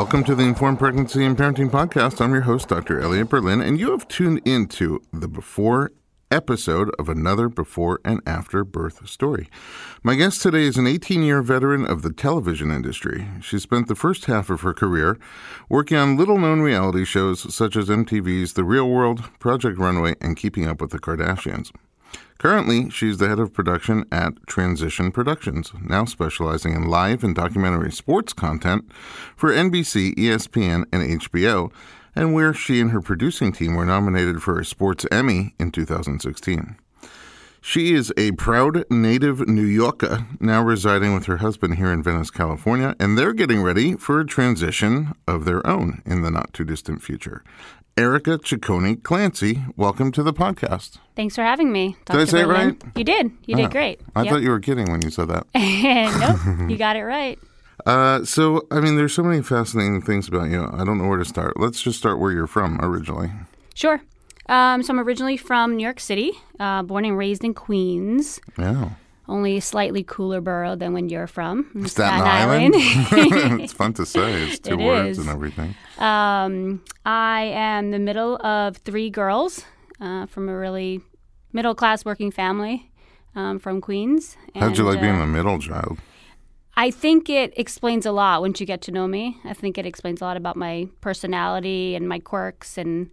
Welcome to the Informed Pregnancy and Parenting Podcast. I'm your host, Dr. Elliot Berlin, and you have tuned into the before episode of another before and after birth story. My guest today is an 18-year veteran of the television industry. She spent the first half of her career working on little-known reality shows such as MTV's The Real World, Project Runway, and Keeping Up with the Kardashians. Currently, she's the head of production at Transition Productions, now specializing in live and documentary sports content for NBC, ESPN, and HBO, and where she and her producing team were nominated for a Sports Emmy in 2016. She is a proud native New Yorker, now residing with her husband here in Venice, California, and they're getting ready for a transition of their own in the not-too-distant future. Erica Ciccone Clancy, welcome to the podcast. Thanks for having me, Dr. Did I say it right? You did. You did great. I thought you were kidding when you said that. Nope, you got it right. There's so many fascinating things about you. I don't know where to start. Let's just start where you're from originally. Sure. So I'm originally from New York City, born and raised in Queens. Yeah. Only a slightly cooler borough than when you're from. Staten Island. It's fun to say. It's two words and everything. I am the middle of three girls from a really middle-class working family from Queens. How'd you like being the middle child? I think it explains a lot once you get to know me. I think it explains a lot about my personality and my quirks. And,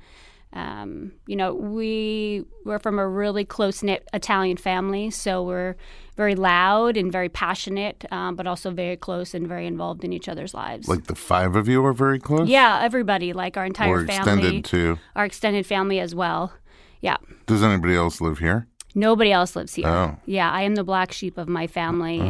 we're from a really close-knit Italian family, so we're very loud and very passionate, but also very close and very involved in each other's lives. Like the five of you are very close? Yeah, everybody, like our entire family. Or extended too? Our extended family as well, yeah. Does anybody else live here? Nobody else lives here. Oh. Yeah, I am the black sheep of my family,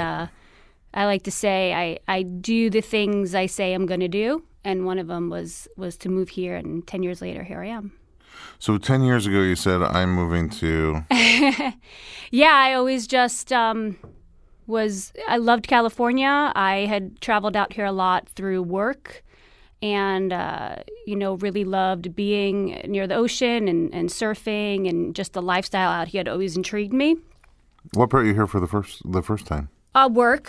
I like to say I do the things I say I'm going to do, and one of them was to move here, and 10 years later, here I am. So 10 years ago, you said, I'm moving to... Yeah, I always just I loved California. I had traveled out here a lot through work and, really loved being near the ocean and surfing, and just the lifestyle out here had always intrigued me. What brought you here for the first time? Work.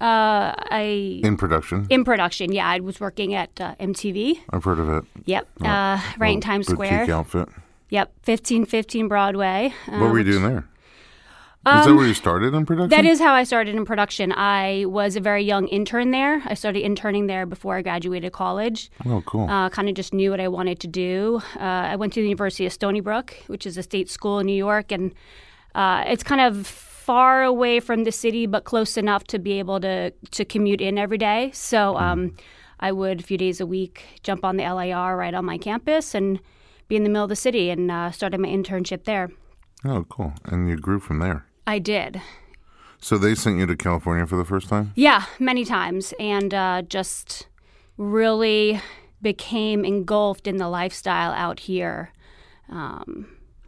In production? In production, yeah. I was working at MTV. I've heard of it. Yep. Right in Times Square. Boutique outfit. Yep. 1515 Broadway. What were you doing there? Is that where you started in production? That is how I started in production. I was a very young intern there. I started interning there before I graduated college. Oh, cool. Kind of just knew what I wanted to do. I went to the University of Stony Brook, which is a state school in New York, and it's kind of far away from the city, but close enough to be able to commute in every day. So I would, a few days a week, jump on the LIR right on my campus and be in the middle of the city, and started my internship there. Oh, cool. And you grew from there. I did. So they sent you to California for the first time? Yeah, many times, and just really became engulfed in the lifestyle out here. Along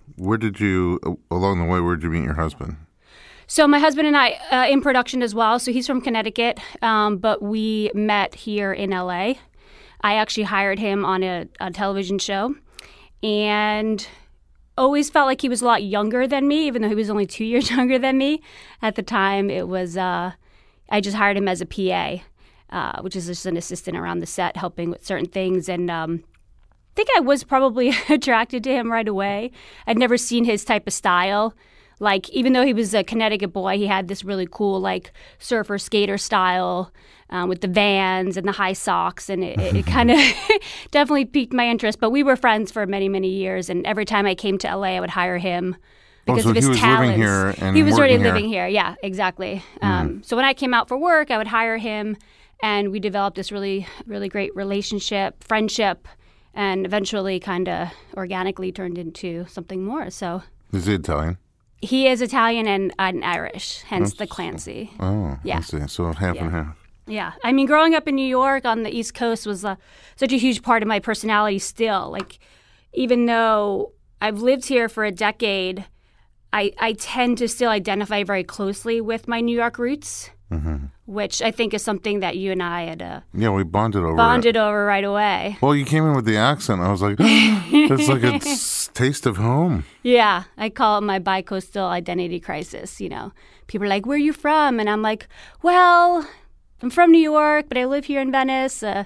the way, where did you meet your husband? So my husband and I, in production as well. So he's from Connecticut, but we met here in LA. I actually hired him on a television show, and always felt like he was a lot younger than me, even though he was only 2 years younger than me. At the time, it was, I just hired him as a PA, which is just an assistant around the set, helping with certain things. And I think I was probably attracted to him right away. I'd never seen his type of style. Like, even though he was a Connecticut boy, he had this really cool, like, surfer skater style with the Vans and the high socks. And it kind of definitely piqued my interest. But we were friends for many, many years. And every time I came to LA, I would hire him because of his talents. Living here and he was already here. living here. Yeah, exactly. So when I came out for work, I would hire him. And we developed this really, really great relationship, friendship, and eventually kind of organically turned into something more. So is he Italian? He is Italian and Irish, hence the Clancy. Oh, yeah. I see. So half and half. Yeah. I mean, growing up in New York on the East Coast was such a huge part of my personality still. Like, even though I've lived here for a decade, I tend to still identify very closely with my New York roots, which I think is something that you and I had we bonded over right away. Well, you came in with the accent. I was like, it's like a taste of home. Yeah, I call it my bi-coastal identity crisis. You know, people are like, "Where are you from?" And I'm like, "Well, I'm from New York, but I live here in Venice."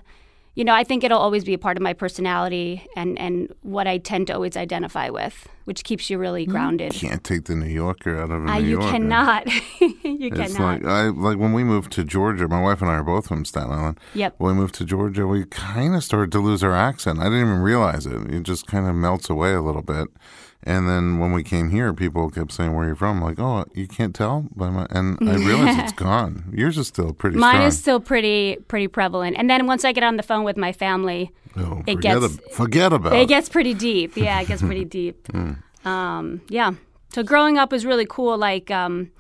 I think it'll always be a part of my personality and what I tend to always identify with, which keeps you really grounded. You can't take the New Yorker out of a New You Yorker. cannot. You It's cannot. like when we moved to Georgia, my wife and I are both from Staten Island. Yep. When we moved to Georgia, we kind of started to lose our accent. I didn't even realize it. It just kind of melts away a little bit. And then when we came here, people kept saying, "Where are you from?" I'm like, "Oh, you can't tell by my," and I realized it's gone. Yours is still pretty Mine strong. is still pretty prevalent. And then once I get on the phone with my family, forget about it gets pretty deep. Yeah, it gets pretty deep. Yeah. So growing up was really cool. Like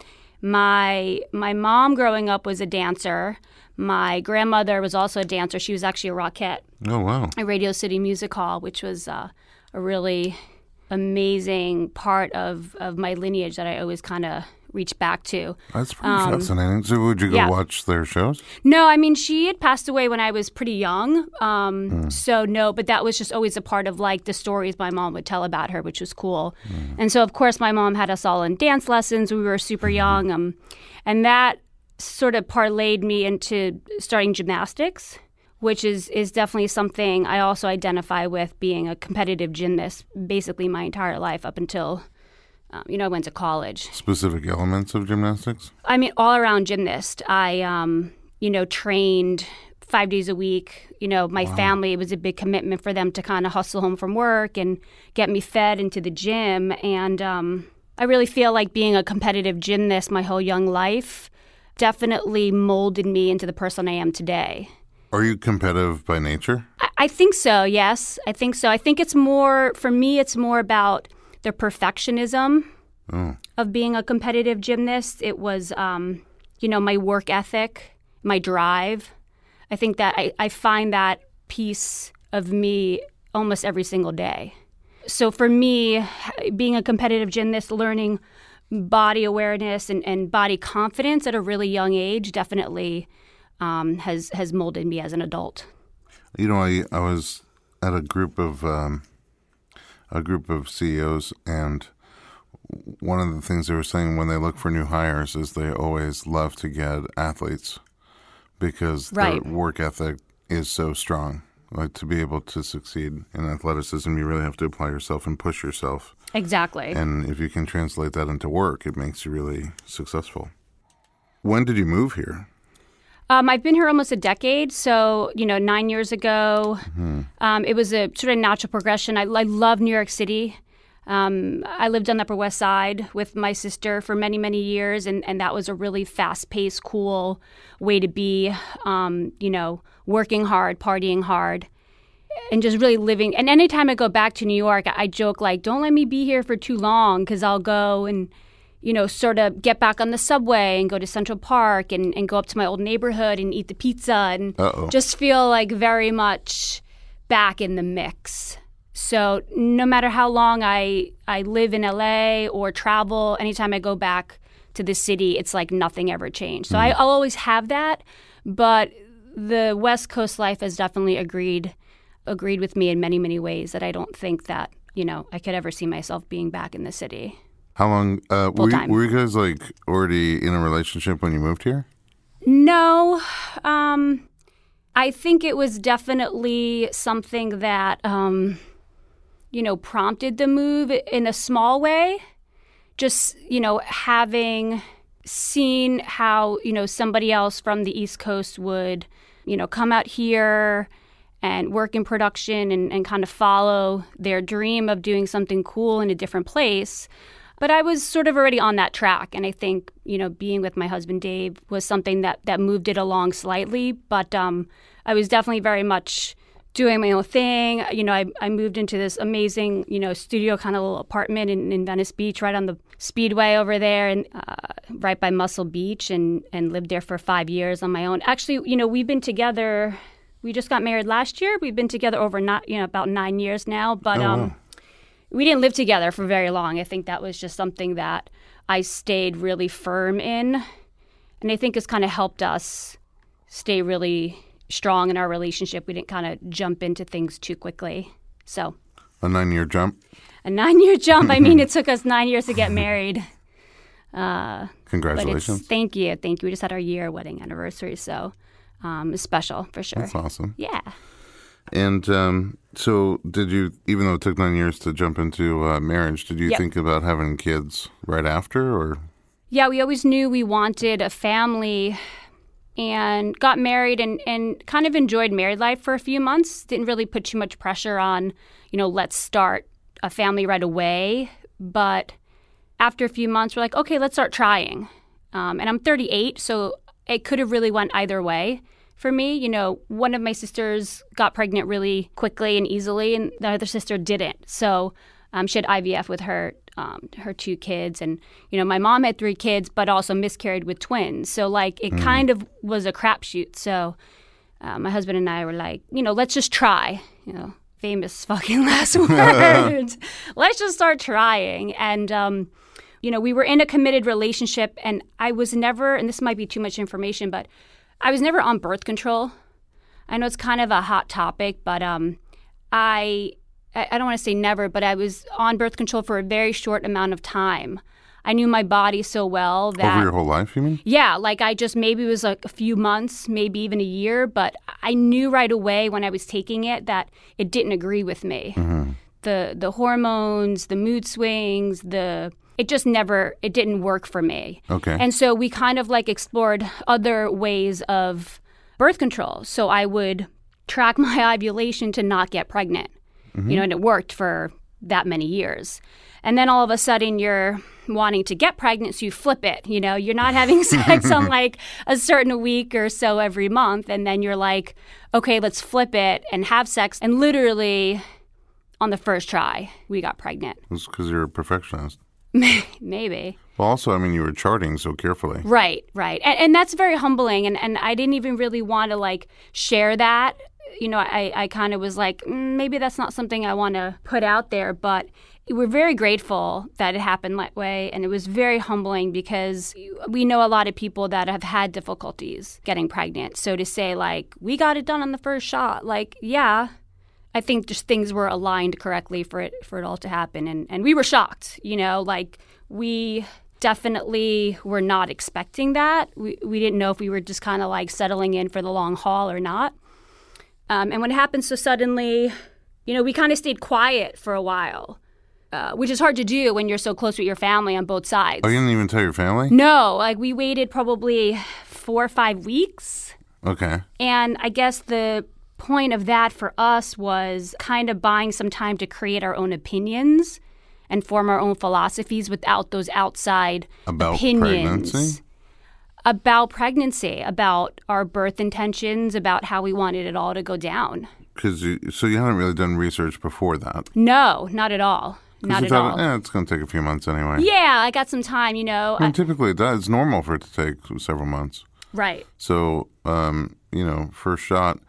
my mom growing up was a dancer. My grandmother was also a dancer. She was actually a Rockette Oh, wow. at Radio City Music Hall, which was a really amazing part of my lineage that I always kind of reach back to. That's pretty fascinating. So would you go watch their shows? No, I mean, she had passed away when I was pretty young. So no, but that was just always a part of like the stories my mom would tell about her, which was cool. And so, of course, my mom had us all in dance lessons when we were super young. And that sort of parlayed me into starting gymnastics, which is definitely something I also identify with, being a competitive gymnast basically my entire life up until, I went to college. Specific elements of gymnastics? I mean, all-around gymnast. I, trained 5 days a week. My family, it was a big commitment for them to kind of hustle home from work and get me fed into the gym. And I really feel like being a competitive gymnast my whole young life definitely molded me into the person I am today. Are you competitive by nature? I think so, yes. I think so. I think it's more, for me, it's more about the perfectionism of being a competitive gymnast. It was, my work ethic, my drive. I think that I find that piece of me almost every single day. So for me, being a competitive gymnast, learning body awareness and body confidence at a really young age definitely has molded me as an adult. I was at a group of CEOs, and one of the things they were saying when they look for new hires is they always love to get athletes because their work ethic is so strong. Like, to be able to succeed in athleticism, you really have to apply yourself and push yourself. Exactly. And if you can translate that into work, it makes you really successful. When did you move here? I've been here almost a decade. So, 9 years ago, it was a sort of natural progression. I love New York City. I lived on the Upper West Side with my sister for many, many years, and that was a really fast-paced, cool way to be, working hard, partying hard, and just really living. And anytime I go back to New York, I joke, like, don't let me be here for too long, because I'll go and, sort of get back on the subway and go to Central Park and go up to my old neighborhood and eat the pizza and just feel like very much back in the mix. So no matter how long I live in LA or travel, anytime I go back to the city, it's like nothing ever changed. So I'll always have that, but the West Coast life has definitely agreed with me in many, many ways that I don't think that, I could ever see myself being back in the city. How long were you guys like already in a relationship when you moved here? No. I think it was definitely something that prompted the move in a small way. Just, having seen how, somebody else from the East Coast would, come out here and work in production and kind of follow their dream of doing something cool in a different place. But I was sort of already on that track. And I think, being with my husband, Dave, was something that moved it along slightly. But I was definitely very much doing my own thing. I moved into this amazing, studio kind of little apartment in Venice Beach, right on the Speedway over there, and right by Muscle Beach, and lived there for 5 years on my own. Actually, we've been together. We just got married last year. We've been together over about 9 years now. But we didn't live together for very long. I think that was just something that I stayed really firm in, and I think it's kind of helped us stay really strong in our relationship. We didn't kind of jump into things too quickly. So a 9-year jump? A 9-year jump. I mean, it took us 9 years to get married. Congratulations. Thank you. We just had our year wedding anniversary, so it's special for sure. That's awesome. Yeah. And so did you, even though it took 9 years to jump into marriage, did you Yep. think about having kids right after, or? Yeah, we always knew we wanted a family and got married and kind of enjoyed married life for a few months. Didn't really put too much pressure on, let's start a family right away. But after a few months, we're like, okay, let's start trying. And I'm 38, so it could have really went either way for me. One of my sisters got pregnant really quickly and easily, and the other sister didn't. So she had IVF with her 2 kids. And, my mom had 3 kids, but also miscarried with twins. So, it kind of was a crapshoot. So my husband and I were like, let's just try, famous fucking last words. Let's just start trying. And, we were in a committed relationship, and I was never, and this might be too much information, but I was never on birth control. I know it's kind of a hot topic, but I don't want to say never, but I was on birth control for a very short amount of time. I knew my body so well that... Over your whole life, you mean? Yeah, maybe it was a few months, maybe even a year, but I knew right away when I was taking it that it didn't agree with me. Mm-hmm. The hormones, the mood swings, it didn't work for me. Okay. And so we kind of explored other ways of birth control. So I would track my ovulation to not get pregnant. Mm-hmm. And it worked for that many years. And then all of a sudden you're wanting to get pregnant, so you flip it. You're not having sex on a certain week or so every month. And then you're like, okay, let's flip it and have sex. And literally on the first try, we got pregnant. It was because you're a perfectionist. Maybe. Well, also, you were charting so carefully. Right. And that's very humbling. And I didn't even really want to share that. I kind of was like, maybe that's not something I want to put out there. But we're very grateful that it happened that way. And it was very humbling because we know a lot of people that have had difficulties getting pregnant. So to say, we got it done on the first shot, yeah, I think just things were aligned correctly for it all to happen. And we were shocked, we definitely were not expecting that. We didn't know if we were just kind of settling in for the long haul or not. And when it happened so suddenly, we kind of stayed quiet for a while, which is hard to do when you're so close with your family on both sides. Oh, you didn't even tell your family? No, we waited probably 4 or 5 weeks. Okay. And I guess the point of that for us was kind of buying some time to create our own opinions and form our own philosophies without those outside opinions. Pregnancy? About pregnancy, about our birth intentions, about how we wanted it all to go down. So you hadn't really done research before that? No, not at all. Not at all. It's going to take a few months anyway. Yeah, I got some time, Typically it does. It's normal for it to take several months. Right. So, first shot.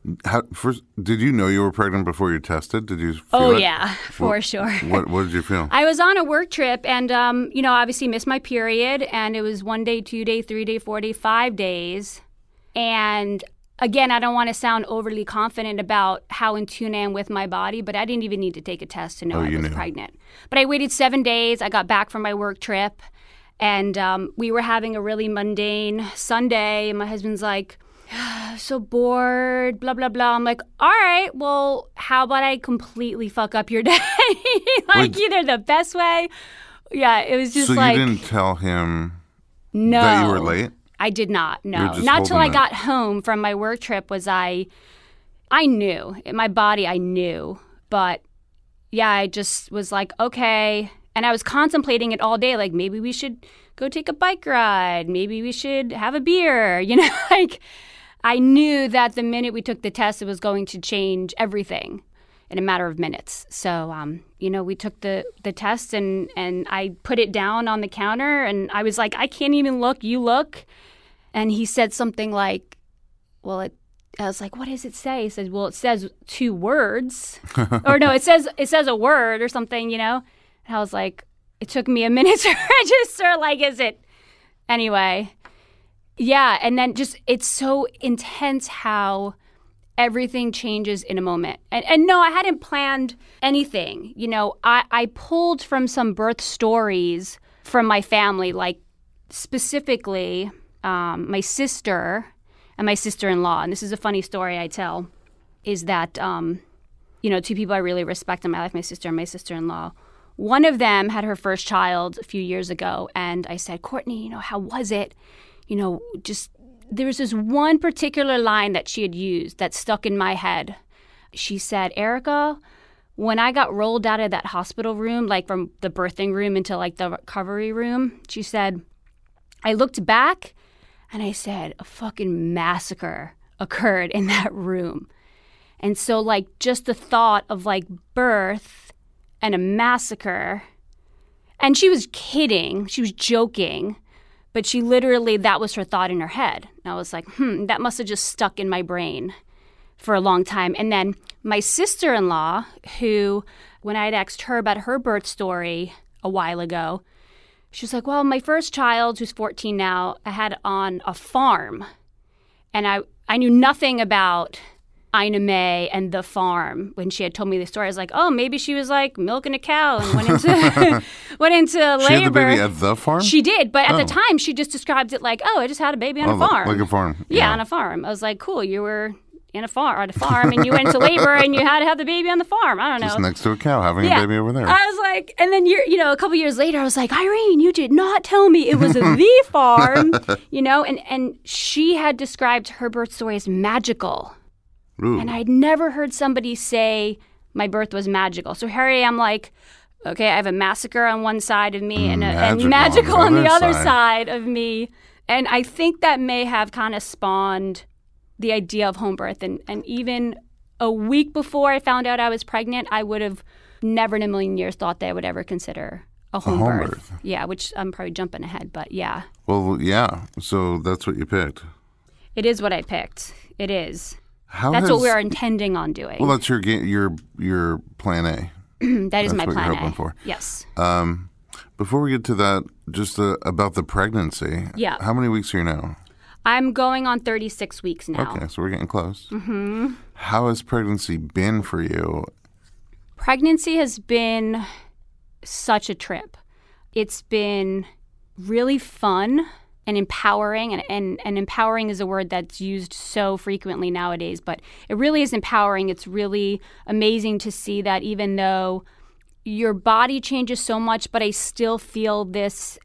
Did you know you were pregnant before you tested? Did you feel it? Yeah, for sure. What did you feel? I was on a work trip and, obviously missed my period. And it was 1 day, 2 day, 3 day, 4 day, 5 days. And again, I don't want to sound overly confident about how in tune I am with my body, but I didn't even need to take a test to know I was pregnant. But I waited 7 days. I got back from my work trip. And we were having a really mundane Sunday. And my husband's like, so bored, blah, blah, blah. I'm like, all right, well, how about I completely fuck up your day? Either the best way. Yeah, it was just so you didn't tell him that you were late? I did not, no. Not till I got home from my work trip was I knew. In my body, I knew. But, yeah, I just was like, okay. And I was contemplating it all day, maybe we should go take a bike ride. Maybe we should have a beer, I knew that the minute we took the test, it was going to change everything in a matter of minutes. So, we took the test and I put it down on the counter and I was like, I can't even look. You look. And he said something like, I was like, what does it say? He said, well, it says 2 words. Or no, it says a word or something, And I was like, it took me a minute to register. Is it? Anyway. Yeah, and then just it's so intense how everything changes in a moment. And no, I hadn't planned anything. I pulled from some birth stories from my family, specifically my sister and my sister-in-law. And this is a funny story I tell. is that, two people I really respect in my life, my sister and my sister-in-law. One of them had her first child a few years ago, and I said, Courtney, how was it? There was this one particular line that she had used that stuck in my head. She said, Erica, when I got rolled out of that hospital room, like from the birthing room into like the recovery room, she said, I looked back and I said, a fucking massacre occurred in that room. And so like just the thought of like birth and a massacre, and she was kidding, she was joking, but she literally, that was her thought in her head. And I was like, that must have just stuck in my brain for a long time. And then my sister-in-law, who, when I had asked her about her birth story a while ago, she was like, well, my first child, who's 14 now, I had on a farm. And I knew nothing about Ina May and the farm. When she had told me the story, I was like, oh, maybe she was like milking a cow and went into labor. She had the baby at the farm? She did, but at the time she just described it like, oh, I just had a baby on a farm. Like a farm. Yeah, on a farm. I was like, cool, you were on a farm and you went into labor and you had to have the baby on the farm. I don't know. Just next to a cow having a baby over there. I was like, and then a couple years later, I was like, Irene, you did not tell me it was the farm, and she had described her birth story as magical. Ooh. And I'd never heard somebody say my birth was magical. So here I am like, okay, I have a massacre on one side of me and magical on the other side of me. And I think that may have kind of spawned the idea of home birth. And even a week before I found out I was pregnant, I would have never in a million years thought that I would ever consider a home birth. Yeah, which I'm probably jumping ahead, but yeah. Well, yeah. So that's what you picked. It is what I picked. It is. That's what we're intending on doing. Well, that's your plan A. That is my plan A. That's what you're hoping for. Yes. Before we get to that, just about the pregnancy. Yeah. How many weeks are you now? I'm going on 36 weeks now. Okay, so we're getting close. Mm-hmm. How has pregnancy been for you? Pregnancy has been such a trip. It's been really fun and empowering, and empowering is a word that's used so frequently nowadays, but it really is empowering. It's really amazing to see that even though your body changes so much, but I still feel this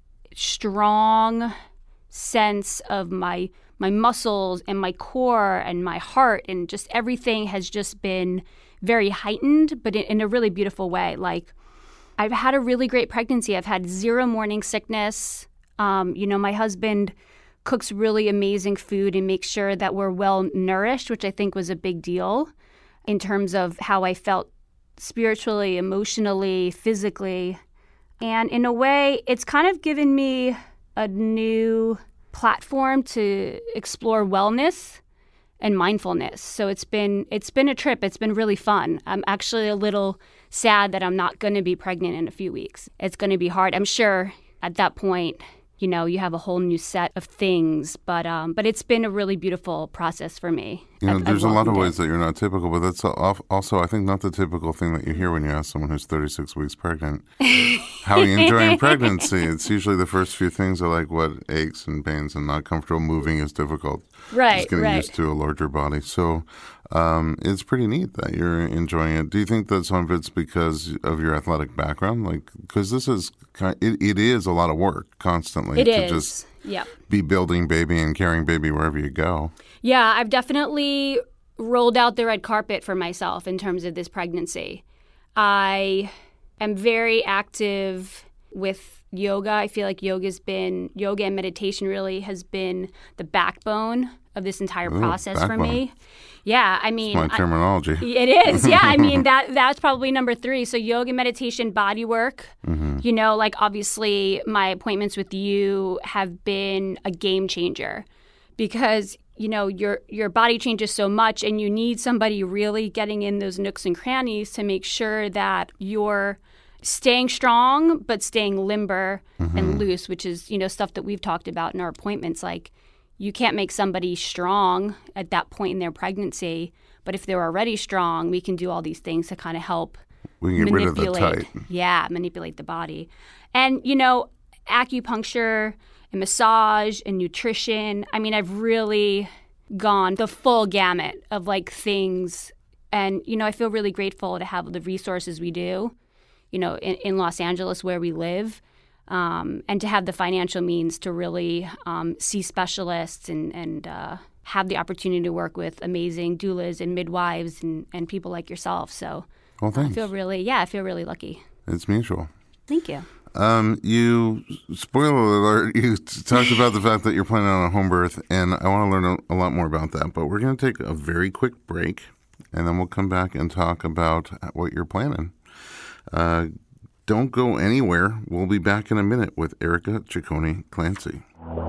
strong sense of my muscles and my core and my heart, and just everything has just been very heightened, but in a really beautiful way. Like, I've had a really great pregnancy. I've had 0 morning sickness. My husband cooks really amazing food and makes sure that we're well nourished, which I think was a big deal in terms of how I felt spiritually, emotionally, physically. And in a way, it's kind of given me a new platform to explore wellness and mindfulness. So it's been a trip. It's been really fun. I'm actually a little sad that I'm not going to be pregnant in a few weeks. It's going to be hard. I'm sure at that point, you have a whole new set of things, but it's been a really beautiful process for me. There's a lot of ways that you're not typical, but that's also, I think, not the typical thing that you hear when you ask someone who's 36 weeks pregnant. How are you enjoying pregnancy? It's usually the first few things are like what aches and pains and not comfortable. Moving is difficult. Right, just getting used to a larger body. So it's pretty neat that you're enjoying it. Do you think that some of it's because of your athletic background? Like, because this is it is a lot of work constantly just be building baby and carrying baby wherever you go. Yeah, I've definitely rolled out the red carpet for myself in terms of this pregnancy. I am very active with yoga. I feel like yoga and meditation really has been the backbone of this entire process for me. Yeah, I mean, that's my terminology. It is. Yeah, I mean that's probably number 3. So yoga, meditation, body work. Mm-hmm. Obviously my appointments with you have been a game changer because your body changes so much, and you need somebody really getting in those nooks and crannies to make sure that you're staying strong but staying limber and loose, which is stuff that we've talked about in our appointments. Like, you can't make somebody strong at that point in their pregnancy, but if they're already strong, we can do all these things to kind of help we can get rid of the tight. Yeah, manipulate the body. And acupuncture and massage and nutrition. I mean, I've really gone the full gamut of like things And, I feel really grateful to have the resources we do, in Los Angeles where we live, and to have the financial means to really see specialists and have the opportunity to work with amazing doulas and midwives and people like yourself. So well, thanks. I feel really lucky. It's mutual. Thank you. You, spoiler alert, you talked about the fact that you're planning on a home birth, and I want to learn a lot more about that. But we're going to take a very quick break, and then we'll come back and talk about what you're planning. Don't go anywhere. We'll be back in a minute with Erica Ciccone Clancy.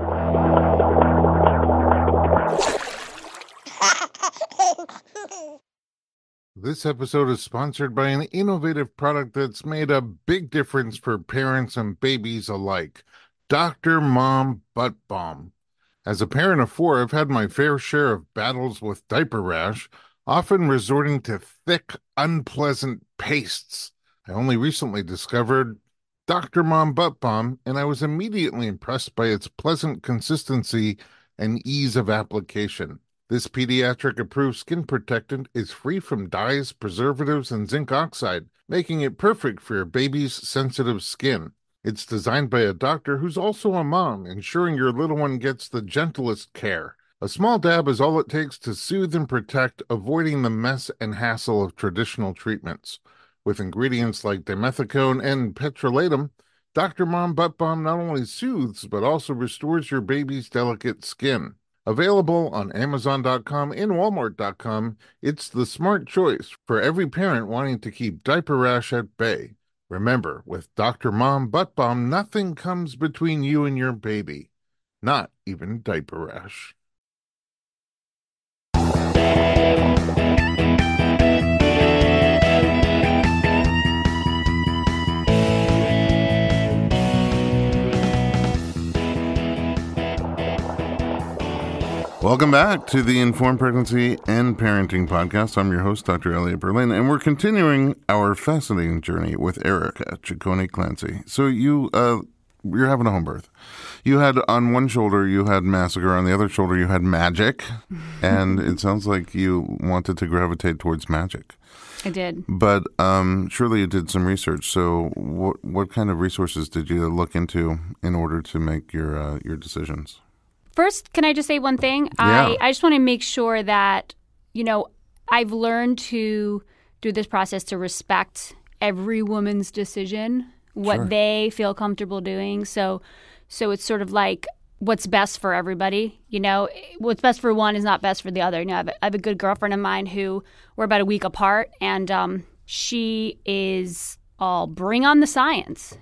This episode is sponsored by an innovative product that's made a big difference for parents and babies alike. Dr. Mom Butt Balm. As a parent of 4, I've had my fair share of battles with diaper rash, often resorting to thick, unpleasant pastes. I only recently discovered Dr. Mom Butt Balm, and I was immediately impressed by its pleasant consistency and ease of application. This pediatric-approved skin protectant is free from dyes, preservatives, and zinc oxide, making it perfect for your baby's sensitive skin. It's designed by a doctor who's also a mom, ensuring your little one gets the gentlest care. A small dab is all it takes to soothe and protect, avoiding the mess and hassle of traditional treatments. With ingredients like dimethicone and petrolatum, Dr. Mom Butt Balm not only soothes, but also restores your baby's delicate skin. Available on Amazon.com and Walmart.com, it's the smart choice for every parent wanting to keep diaper rash at bay. Remember, with Dr. Mom Butt Balm, nothing comes between you and your baby. Not even diaper rash. Welcome back to the Informed Pregnancy and Parenting Podcast. I'm your host, Dr. Elliot Berlin, and we're continuing our fascinating journey with Erica Ciccone Clancy. So you're having a home birth. You had on one shoulder, you had Massacre. On the other shoulder, you had Magic. And it sounds like you wanted to gravitate towards Magic. I did. But surely you did some research. So what kind of resources did you look into in order to make your decisions? First, can I just say one thing? Yeah. I just want to make sure that, I've learned to, through this process, to respect every woman's decision, what Sure. they feel comfortable doing. So it's sort of like what's best for everybody. What's best for one is not best for the other. I have a good girlfriend of mine who we're about a week apart, and she is all bring on the science.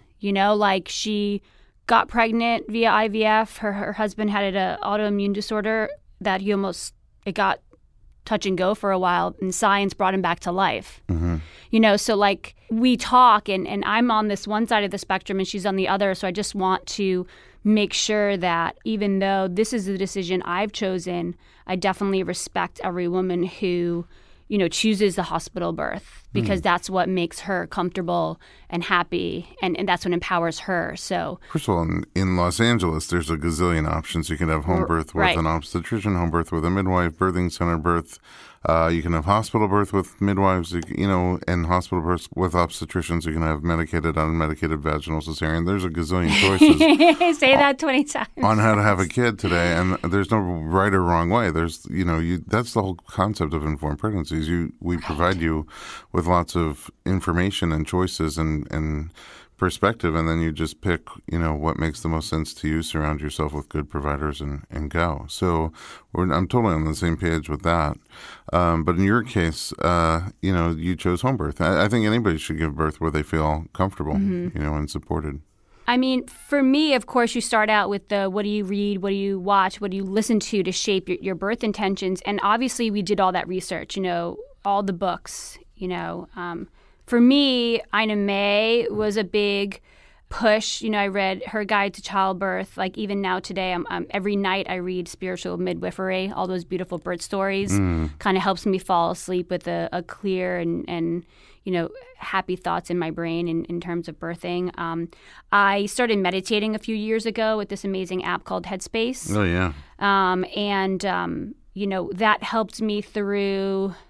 She got pregnant via IVF. Her husband had an autoimmune disorder that it got touch and go for a while, and science brought him back to life. Mm-hmm. So like we talk, and I'm on this one side of the spectrum and she's on the other. So I just want to make sure that even though this is the decision I've chosen, I definitely respect every woman who chooses the hospital birth, because that's what makes her comfortable and happy, and that's what empowers her. So first of all, in Los Angeles, there's a gazillion options. You can have home birth with an obstetrician, home birth with a midwife, birthing center birth. You can have hospital birth with midwives, and hospital birth with obstetricians. You can have medicated, unmedicated vaginal cesarean. There's a gazillion choices. Say that 20 times. On how to have a kid today, and there's no right or wrong way. There's, that's the whole concept of informed pregnancies. We provide you with lots of information and choices and perspective, and then you just pick, what makes the most sense to you, surround yourself with good providers and go. So I'm totally on the same page with that. But in your case, you chose home birth. I think anybody should give birth where they feel comfortable, and supported. I mean, for me, of course, you start out with the what do you read, what do you watch, what do you listen to shape your birth intentions. And obviously we did all that research, all the books, For me, Ina May was a big push. I read her guide to childbirth. Like even now today, every night I read Spiritual Midwifery, all those beautiful birth stories. Kind of helps me fall asleep with a clear and happy thoughts in my brain in terms of birthing. I started meditating a few years ago with this amazing app called Headspace. Oh, yeah. That helped me through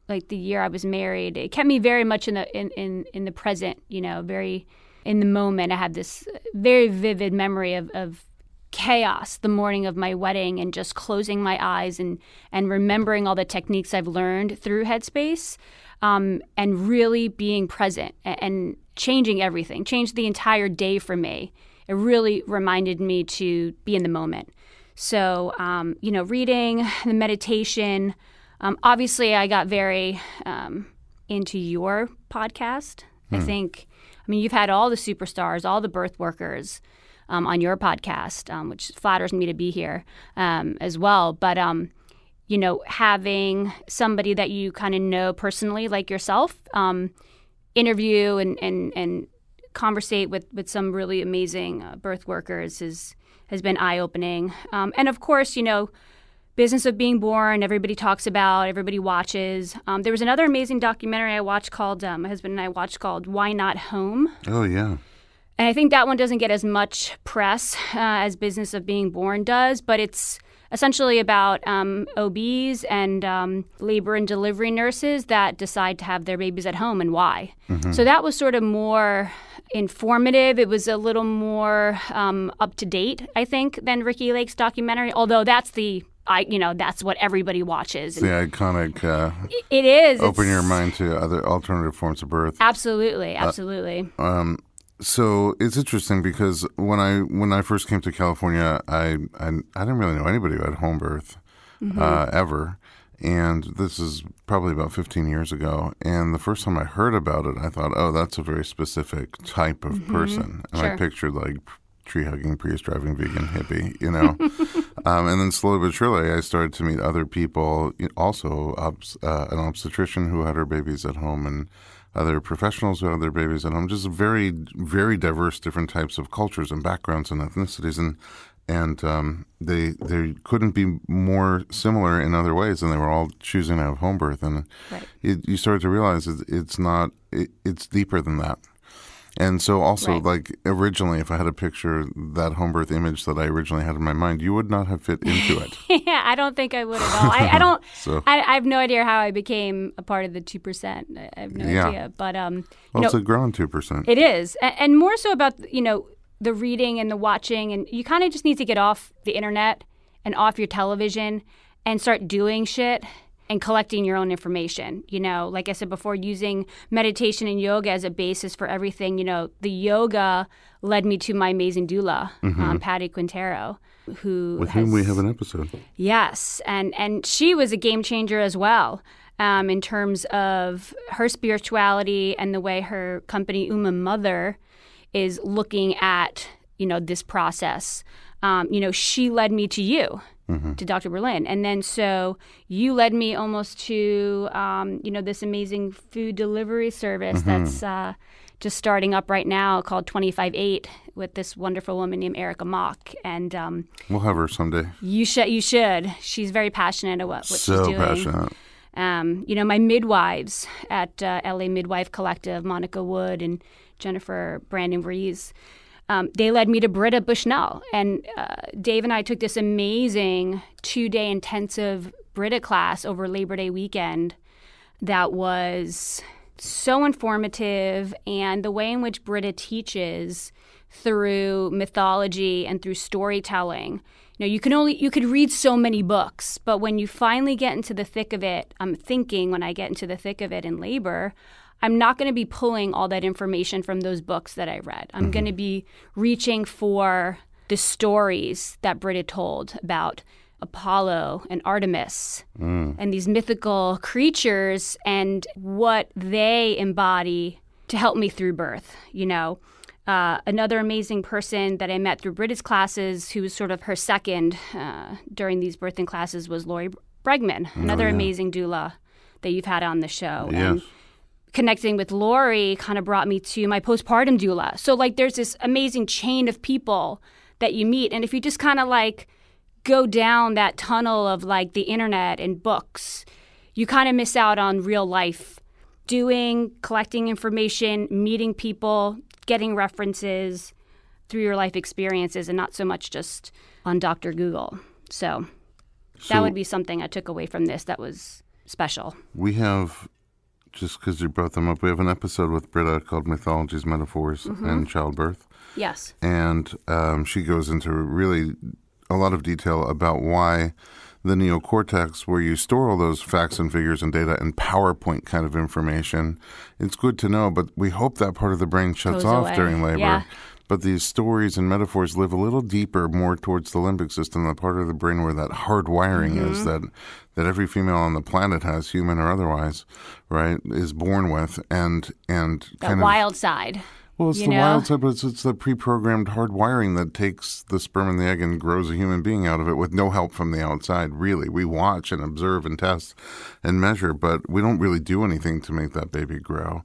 like the year I was married, it kept me very much in the present, very in the moment. I had this very vivid memory of chaos the morning of my wedding, and just closing my eyes and remembering all the techniques I've learned through Headspace, and really being present and changing everything, changed the entire day for me. It really reminded me to be in the moment. So, reading, the meditation. Obviously, I got very into your podcast. I think, you've had all the superstars, all the birth workers on your podcast, which flatters me to be here as well. But, having somebody that you kind of know personally, like yourself, interview and conversate with some really amazing birth workers has been eye-opening. And of course, Business of Being Born, everybody talks about, everybody watches. There was another amazing documentary I watched called, my husband and I watched, called Why Not Home? Oh, yeah. And I think that one doesn't get as much press as Business of Being Born does, but it's essentially about OBs and labor and delivery nurses that decide to have their babies at home and why. Mm-hmm. So that was sort of more informative. It was a little more up to date, I think, than Ricki Lake's documentary, although that's that's what everybody watches. It's the iconic. It is. Open your mind to other alternative forms of birth. Absolutely. So it's interesting because when I first came to California, I didn't really know anybody who had home birth ever, and this is probably about 15 years ago. And the first time I heard about it, I thought, oh, that's a very specific type of person, and Sure. I pictured like tree-hugging, Prius-driving, vegan hippie, and then slowly but surely, I started to meet other people, also an obstetrician who had her babies at home, and other professionals who had their babies at home, just very, very diverse different types of cultures and backgrounds and ethnicities, and they couldn't be more similar in other ways, and they were all choosing to have home birth, and Right. you started to realize it's deeper than that. And so also, Right. like, originally, if I had a picture, that home birth image that I originally had in my mind, you would not have fit into it. Yeah, I don't think I would at all. I don't. So- I have no idea how I became a part of the 2%. I have no idea. But Well, it's a growing 2%. it is, and more so about the reading and the watching, and you kind of just need to get off the internet and off your television and start doing shit and collecting your own information. Like I said before, using meditation and yoga as a basis for everything. The yoga led me to my amazing doula, Patty Quintero, With whom we have an episode. Yes, and she was a game changer as well, in terms of her spirituality and the way her company Uma Mother is looking at this process. She led me to you. To Dr. Berlin. And then so you led me almost to, this amazing food delivery service that's just starting up right now called 25/8 with this wonderful woman named Erica Mock. And We'll have her someday. you should. She's very passionate about what she's doing. So passionate. My midwives at LA Midwife Collective, Monica Wood and Jennifer Brandon Rees, they led me to Britta Bushnell. And Dave and I took this amazing 2-day intensive Britta class over Labor Day weekend that was so informative. And the way in which Britta teaches through mythology and through storytelling, you could read so many books, but when you finally get into the thick of it, I'm thinking when I get into the thick of it in labor, I'm not going to be pulling all that information from those books that I read. I'm going to be reaching for the stories that Britta told about Apollo and Artemis and these mythical creatures and what they embody to help me through birth. Another amazing person that I met through Britta's classes, who was sort of her second during these birthing classes, was Lori Bregman, another amazing doula that you've had on the show. Yes. And connecting with Lori kind of brought me to my postpartum doula. So there's this amazing chain of people that you meet. And if you just kind of go down that tunnel of the internet and books, you kind of miss out on real life collecting information, meeting people, getting references through your life experiences, and not so much just on Dr. Google. So that would be something I took away from this that was special. We have, just because you brought them up, we have an episode with Britta called Mythologies, Metaphors, and Childbirth. Yes. And she goes into really a lot of detail about why the neocortex, where you store all those facts and figures and data and PowerPoint kind of information, it's good to know, but we hope that part of the brain shuts Goes off away. during labor. Yeah. But these stories and metaphors live a little deeper, more towards the limbic system, the part of the brain where that hard wiring is that every female on the planet has, human or otherwise, right, is born with, and That kind wild side. well, it's you the know? wild side, but it's the pre-programmed hard wiring that takes the sperm and the egg and grows a human being out of it with no help from the outside, really. We watch and observe and test and measure, but we don't really do anything to make that baby grow.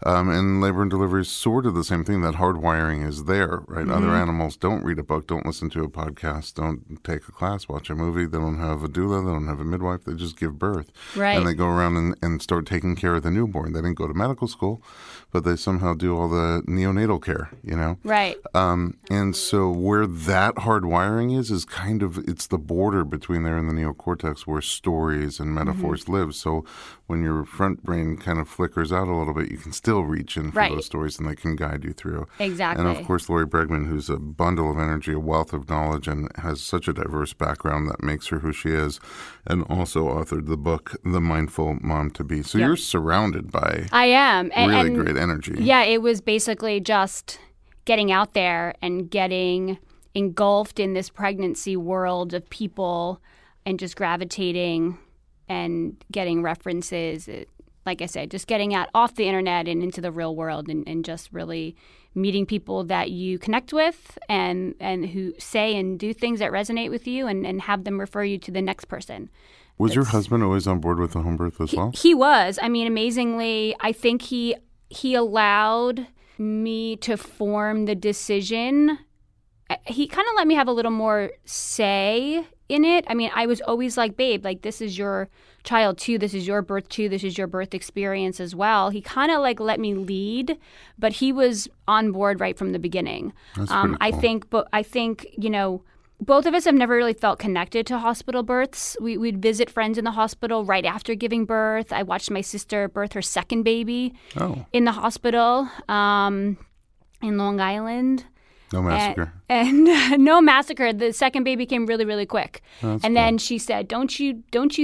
And labor and delivery is sort of the same thing. That hard wiring is there, right? Other animals don't read a book, don't listen to a podcast, don't take a class, watch a movie. They don't have a doula. They don't have a midwife. They just give birth. Right. And they go around and start taking care of the newborn. They didn't go to medical school, but they somehow do all the neonatal care, you know? Right. And so where that hard wiring is kind of, it's the border between there and the neocortex where stories and metaphors live. So when your front brain kind of flickers out a little bit, you can still reach in for Right. those stories and they can guide you through. Exactly. And of course, Lori Bregman, who's a bundle of energy, a wealth of knowledge, and has such a diverse background that makes her who she is, and also authored the book, The Mindful Mom to Be. So Yep. you're surrounded by I am. really great energy. Yeah, it was basically just getting out there and getting engulfed in this pregnancy world of people and just gravitating and getting references. Like I said, just getting out off the internet and into the real world and just really meeting people that you connect with and who say and do things that resonate with you and have them refer you to the next person. Was your husband always on board with the home birth as well? He was. I mean, amazingly, I think he allowed me to form the decision. He kind of let me have a little more say in it. I mean, I was always like, babe, like this is your child too. This is your birth too. This is your birth experience as well. He kind of like let me lead, but he was on board right from the beginning. That's pretty cool. I think, you know, both of us have never really felt connected to hospital births. We'd visit friends in the hospital right after giving birth. I watched my sister birth her second baby in the hospital in Long Island. No massacre. And no massacre. The second baby came really, really quick. That's and then she said, don't you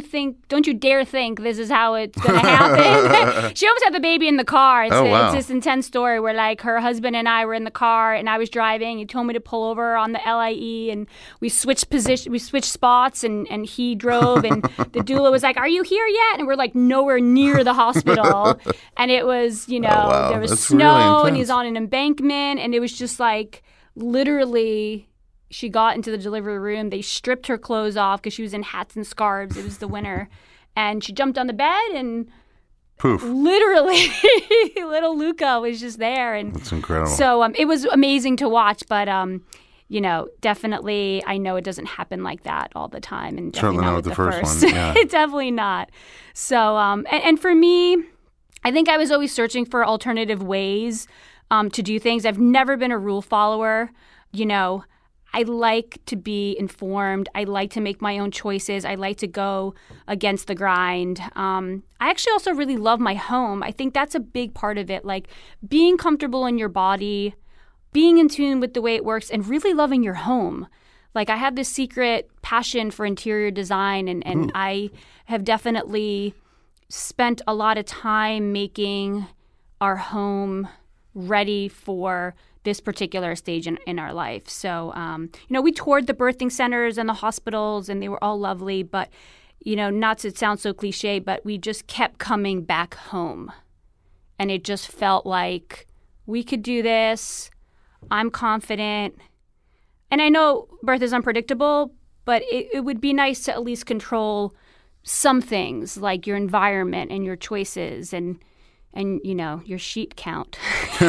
dare think this is how it's going to happen. She almost had the baby in the car. It's this intense story where like her husband and I were in the car and I was driving. He told me to pull over on the LIE and we switched spots and he drove and the doula was like, are you here yet? And we're like nowhere near the hospital. And it was, you know, there was That's snow really and he's on an embankment and it was just like, literally, she got into the delivery room. They stripped her clothes off because she was in hats and scarves. It was the winter. And she jumped on the bed and poof. Literally, little Luca was just there. And that's incredible. So it was amazing to watch. But, you know, definitely, I know it doesn't happen like that all the time. And definitely certainly not with with the first one. Yeah. Definitely not. So, and for me, I think I was always searching for alternative ways to do things. I've never been a rule follower. You know, I like to be informed. I like to make my own choices. I like to go against the grind. I actually also really love my home. I think that's a big part of it, like being comfortable in your body, being in tune with the way it works, and really loving your home. Like I have this secret passion for interior design, and I have definitely spent a lot of time making our home ready for this particular stage in our life. So, you know, we toured the birthing centers and the hospitals and they were all lovely, but, you know, not to sound so cliche, but we just kept coming back home. And it just felt like we could do this. I'm confident. And I know birth is unpredictable, but it would be nice to at least control some things like your environment and your choices and you know, your sheet count. You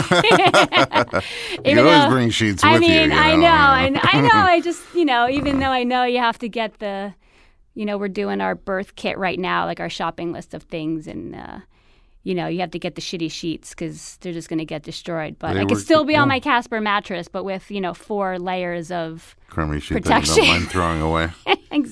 always bring sheets with you. You know? I know. I just, you know, even though I know you have to get the, you know, we're doing our birth kit right now, like our shopping list of things. And, you know, you have to get the shitty sheets because they're just going to get destroyed. But I could still be on my Casper mattress, but with, you know, 4 layers of crummy sheet protection. that you don't mind throwing away. Exactly.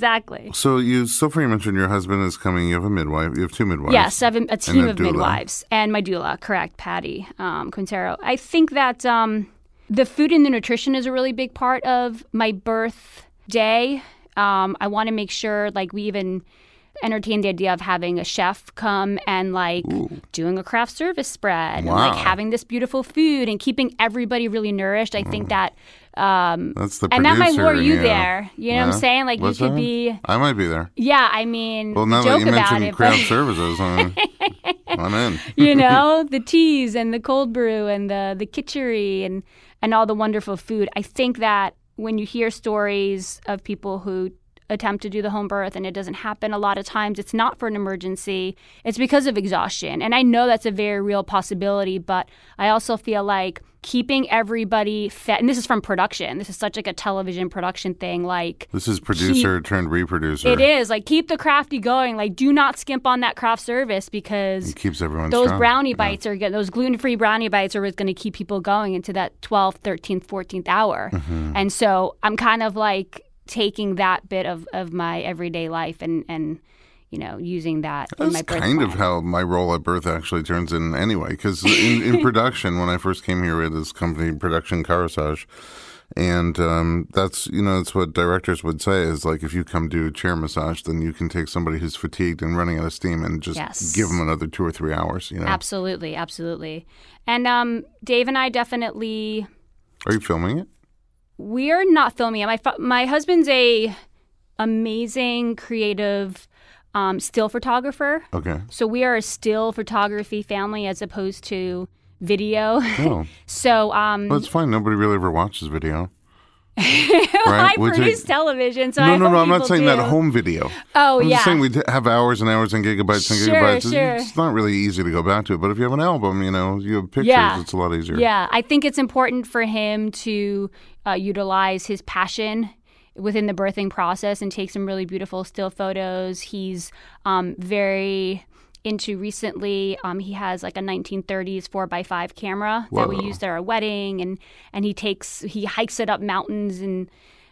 Exactly. So far you mentioned your husband is coming. You have a midwife. You have two midwives. Yes, I have a team of doula. midwives and my doula, correct, Patty Quintero. I think that the food and the nutrition is a really big part of my birth day. I want to make sure, like, we even entertain the idea of having a chef come and, like, doing a craft service spread and, like, having this beautiful food and keeping everybody really nourished. I think that that's the producer. and that might lure you yeah. there. You know what I'm saying? Like, What's you could that? be. I might be there. Yeah, I mean, Well, now that joke you about mentioned it, craft services, I'm in. you know, the teas and the cold brew and the kitchery and all the wonderful food. I think that when you hear stories of people who attempt to do the home birth and it doesn't happen, a lot of times it's not for an emergency. It's because of exhaustion. And I know that's a very real possibility, but I also feel like keeping everybody fed, and this is from production. This is such like a television production thing. Like, this is producer turned reproducer. It is. Like, keep the crafty going. Like, do not skimp on that craft service because it keeps everyone those strong. brownie bites are good. Those gluten-free brownie bites are what's going to keep people going into that 12th, 13th, 14th hour. Mm-hmm. And so I'm kind of like taking that bit of my everyday life and you know, using that in my birth That's kind plan. of how my role at birth actually turns in anyway. Because in production, when I first came here, we had this company, Production Carousage. And that's what directors would say is, like, if you come do chair massage, then you can take somebody who's fatigued and running out of steam and just give them another 2 or 3 hours, you know? Absolutely, absolutely. And Dave and I definitely... Are you filming it? We're not filming it. My husband's a amazing, creative still photographer. Okay. So we are a still photography family as opposed to video. Oh. So Well, it's fine. Nobody really ever watches video. I produce television, so No, I hope I'm not people saying do. that home video. Oh, I'm yeah. just saying we have hours and hours and gigabytes and gigabytes. Sure. It's not really easy to go back to it. But if you have an album, you have pictures, it's a lot easier. Yeah, I think it's important for him to utilize his passion within the birthing process and take some really beautiful still photos. He's very into recently. He has like a 1930s 4x5 camera that we used at our wedding, and he hikes it up mountains in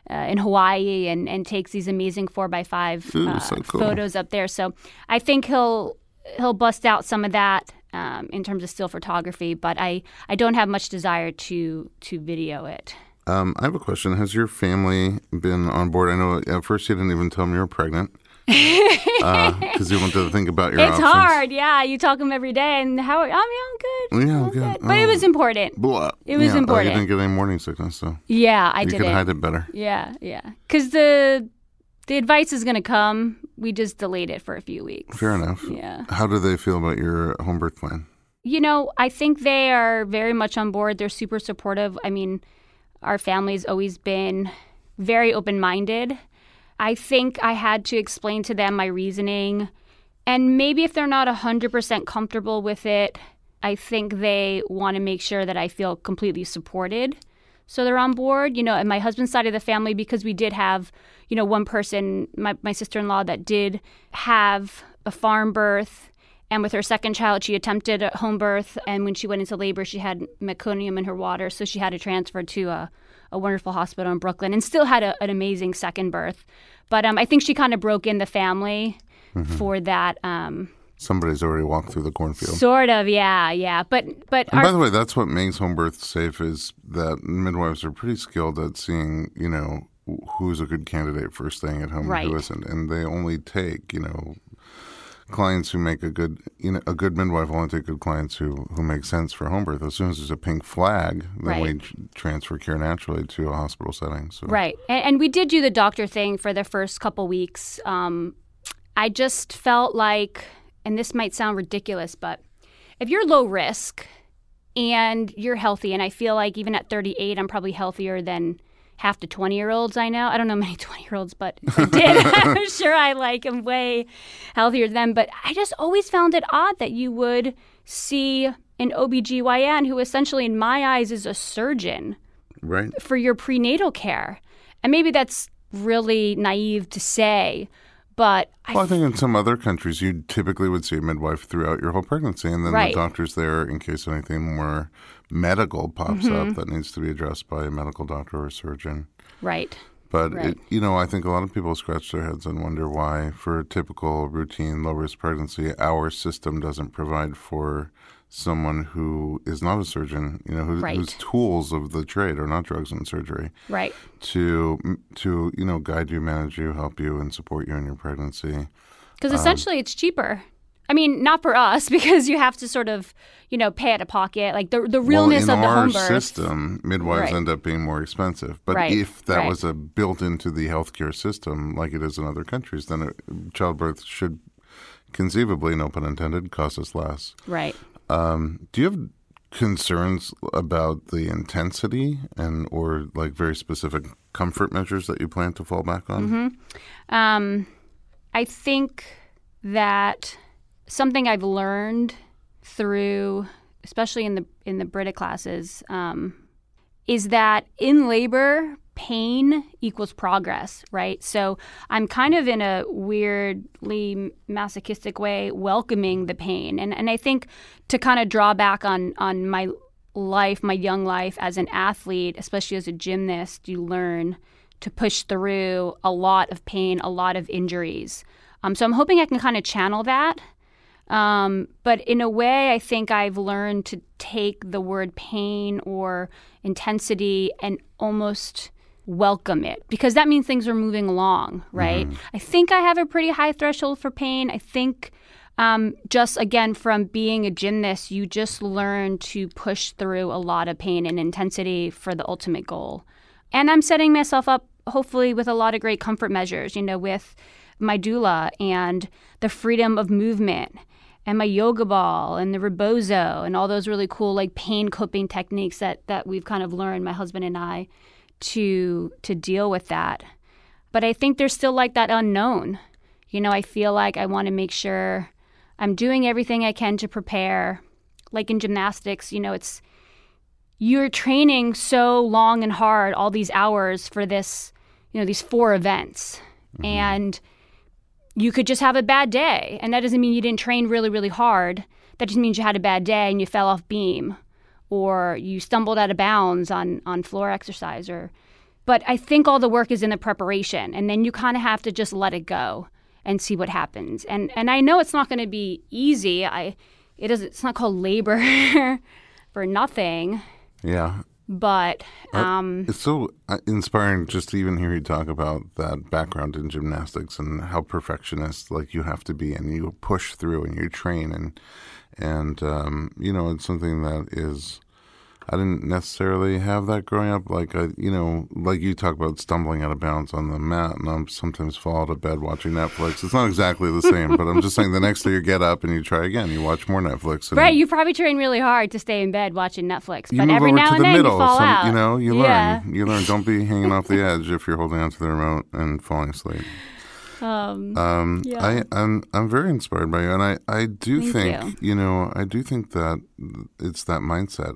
Hawaii and takes these amazing 4x5 so cool. photos up there. So I think he'll bust out some of that in terms of still photography, but I don't have much desire to video it. I have a question. Has your family been on board? I know at first you didn't even tell me you were pregnant because you wanted to think about your It's options. hard, yeah. You talk to them every day, and I'm good. Yeah, I'm good. But it was important. Blah. It was important. You didn't get any morning sickness, so Yeah, I you did could hide it better. Yeah. Because the advice is going to come. We just delayed it for a few weeks. Fair enough. Yeah. How do they feel about your home birth plan? I think they are very much on board. They're super supportive. I mean, our family's always been very open-minded. I think I had to explain to them my reasoning. And maybe if they're not 100% comfortable with it, I think they want to make sure that I feel completely supported. So they're on board, and my husband's side of the family, because we did have, one person, my sister-in-law, that did have a farm birth. And with her second child, she attempted a home birth. And when she went into labor, she had meconium in her water. So she had to transfer to a wonderful hospital in Brooklyn and still had an amazing second birth. But I think she kind of broke in the family for that. Somebody's already walked through the cornfield. Sort of, yeah. But and by the way, that's what makes home birth safe is that midwives are pretty skilled at seeing, who's a good candidate for staying at home and who isn't. And they only take, clients who make a good midwife only take good clients who make sense for home birth. As soon as there's a pink flag, then we transfer care naturally to a hospital setting. So. Right. And we did do the doctor thing for the first couple weeks. I just felt like, and this might sound ridiculous, but if you're low risk and you're healthy, and I feel like even at 38, I'm probably healthier than half the 20-year-olds I know. I don't know many 20-year-olds, but if I did, I'm sure I am way healthier than them. But I just always found it odd that you would see an OBGYN who essentially, in my eyes, is a surgeon for your prenatal care. And maybe that's really naive to say, but I think in some other countries you typically would see a midwife throughout your whole pregnancy, and then the doctor's there in case anything more medical pops up that needs to be addressed by a medical doctor or a surgeon. Right. But, Right. I think a lot of people scratch their heads and wonder why, for a typical routine low-risk pregnancy, our system doesn't provide for someone who is not a surgeon, Right. whose tools of the trade are not drugs and surgery, Right. to guide you, manage you, help you, and support you in your pregnancy. Because essentially it's cheaper. I mean, not for us because you have to sort of, pay out of pocket. Like the realness of the home birth. In our system, midwives Right. end up being more expensive. But Right. if that Right. was built into the healthcare system like it is in other countries, then childbirth should conceivably, no pun intended, cost us less. Right. Do you have concerns about the intensity or like very specific comfort measures that you plan to fall back on? I think that something I've learned through, especially in the Brita classes, is that in labor, pain equals progress, right? So I'm kind of in a weirdly masochistic way welcoming the pain. And I think to kind of draw back on my life, my young life as an athlete, especially as a gymnast, you learn to push through a lot of pain, a lot of injuries. So I'm hoping I can kind of channel that. But in a way, I think I've learned to take the word pain or intensity and almost welcome it, because that means things are moving along, right? Mm-hmm. I think I have a pretty high threshold for pain. I think just, again, from being a gymnast, you just learn to push through a lot of pain and intensity for the ultimate goal. And I'm setting myself up, hopefully, with a lot of great comfort measures, with my doula and the freedom of movement and my yoga ball and the rebozo and all those really cool like pain coping techniques that we've kind of learned, my husband and I, to deal with that. But I think there's still like that unknown. I feel like I want to make sure I'm doing everything I can to prepare. Like in gymnastics, you're training so long and hard, all these hours for this, these 4 events. Mm-hmm. And you could just have a bad day. And that doesn't mean you didn't train really, really hard. That just means you had a bad day and you fell off beam or you stumbled out of bounds on floor exercise. But I think all the work is in the preparation. And then you kind of have to just let it go and see what happens. And I know it's not going to be easy. It's not called labor for nothing. Yeah. But it's so inspiring just to even hear you talk about that background in gymnastics and how perfectionist like you have to be, and you push through and you train and it's something that is. I didn't necessarily have that growing up. Like like you talk about stumbling out of bounds on the mat, and I sometimes fall out of bed watching Netflix. It's not exactly the same, but I'm just saying the next day you get up and you try again. You watch more Netflix. And right, you probably train really hard to stay in bed watching Netflix, but move every over now to and the then middle. you fall out. You learn. Yeah. You learn. Don't be hanging off the edge if you're holding onto the remote and falling asleep. Yeah. I'm very inspired by you, and I do Thank think I do think that it's that mindset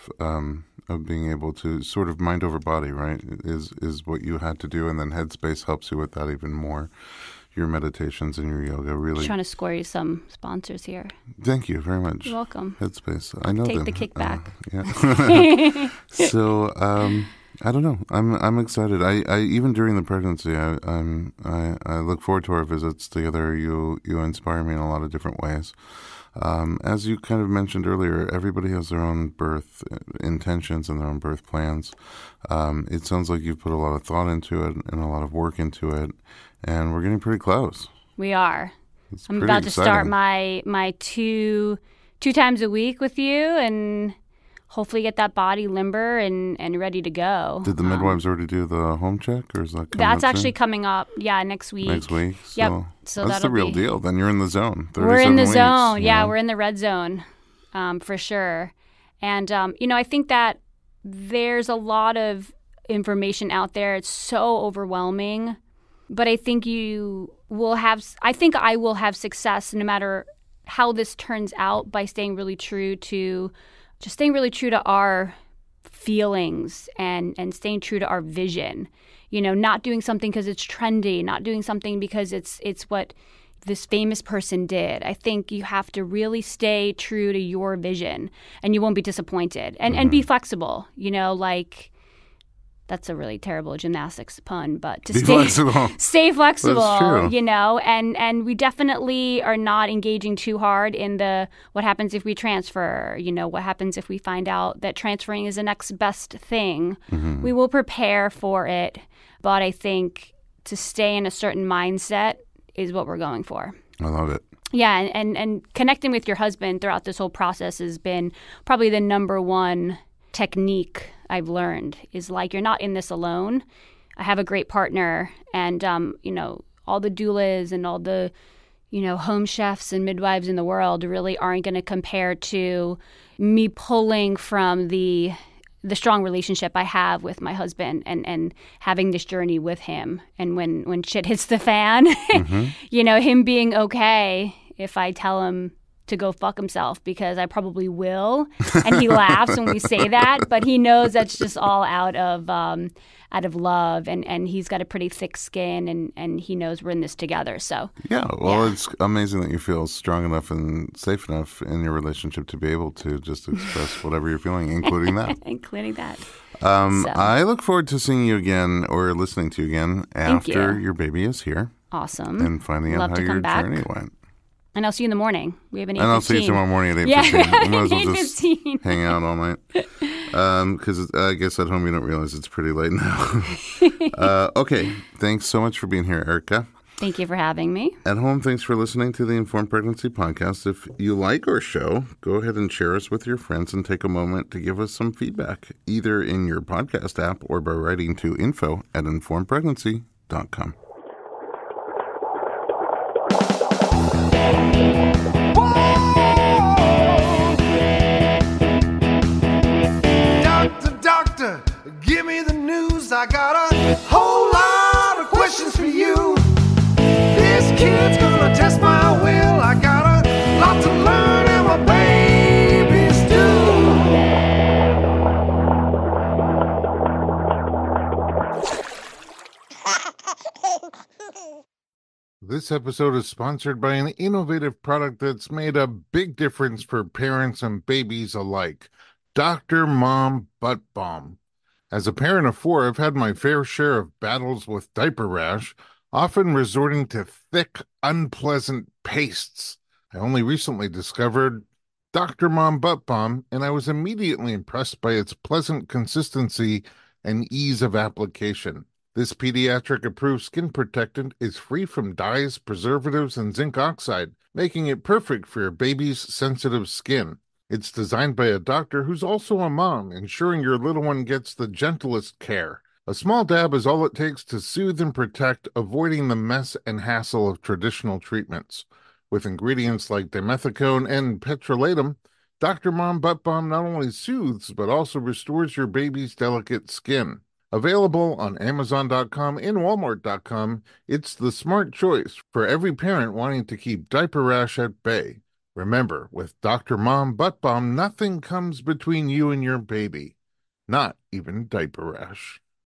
of being able to sort of mind over body, right? Is what you had to do, and then Headspace helps you with that even more. Your meditations and your yoga really. Just trying to score you some sponsors here. Thank you very much. You're welcome. Headspace, I know Take them. the kickback. Yeah. So. I don't know. I'm excited. I even during the pregnancy, I look forward to our visits together. You inspire me in a lot of different ways. As you kind of mentioned earlier, everybody has their own birth intentions and their own birth plans. It sounds like you've put a lot of thought into it and a lot of work into it, and we're getting pretty close. We are. It's I'm pretty about exciting. to start my two times a week with you, and hopefully get that body limber and ready to go. Did the midwives already do the home check, or is that coming That's up actually soon? coming up, next week. Next week? Yep. So So that's the that'll real be- deal. Then you're in the zone. We're in 37 the weeks, zone. you Yeah, know? we're in the red zone for sure. And, I think that there's a lot of information out there. It's so overwhelming. But I think I will have success no matter how this turns out by staying really true to our feelings and staying true to our vision. Not doing something because it's trendy, not doing something because it's what this famous person did. I think you have to really stay true to your vision and you won't be disappointed. And be flexible, like that's a really terrible gymnastics pun, but to Be flexible. stay flexible, That's true. you know, and we definitely are not engaging too hard in the what happens if we transfer, you know, what happens if we find out that transferring is the next best thing. We will prepare for it, but I think to stay in a certain mindset is what we're going for. I love it. Yeah, and connecting with your husband throughout this whole process has been probably the number one technique I've learned is like, you're not in this alone. I have a great partner, and you know, all the doulas and all the, you know, home chefs and midwives in the world really aren't going to compare to me pulling from the strong relationship I have with my husband and having this journey with him. And when shit hits the fan, you know, him being okay if I tell him to go fuck himself, because I probably will. And he laughs when we say that, but he knows that's just all out of love, and he's got a pretty thick skin, and he knows we're in this together. So It's amazing that you feel strong enough and safe enough in your relationship to be able to just express whatever you're feeling, including that. I look forward to seeing you again or listening to you again after your baby is here. Awesome. And finding out how your journey went. And I'll see you in the morning. We have an 8:15. And I'll see you tomorrow morning at 8:15. Yeah, We might as well just 8:15. hang out all night. Because I guess at home you don't realize it's pretty late now. Okay. Thanks so much for being here, Erica. Thank you for having me. At home, thanks for listening to the Informed Pregnancy Podcast. If you like our show, go ahead and share us with your friends and take a moment to give us some feedback, either in your podcast app or by writing to info@informedpregnancy.com. Doctor, give me the news. I got a whole lot of questions for you. This kid's gonna test my will. I got a lot to learn, and my baby's due. This episode is sponsored by an innovative product that's made a big difference for parents and babies alike. Dr. Mom Butt Balm. As a parent of 4, I've had my fair share of battles with diaper rash, often resorting to thick, unpleasant pastes. I only recently discovered Dr. Mom Butt Balm, and I was immediately impressed by its pleasant consistency and ease of application. This pediatric-approved skin protectant is free from dyes, preservatives, and zinc oxide, making it perfect for your baby's sensitive skin. It's designed by a doctor who's also a mom, ensuring your little one gets the gentlest care. A small dab is all it takes to soothe and protect, avoiding the mess and hassle of traditional treatments. With ingredients like dimethicone and petrolatum, Dr. Mom Butt Balm not only soothes, but also restores your baby's delicate skin. Available on Amazon.com and Walmart.com, it's the smart choice for every parent wanting to keep diaper rash at bay. Remember, with Dr. Mom Butt Balm, nothing comes between you and your baby, not even diaper rash.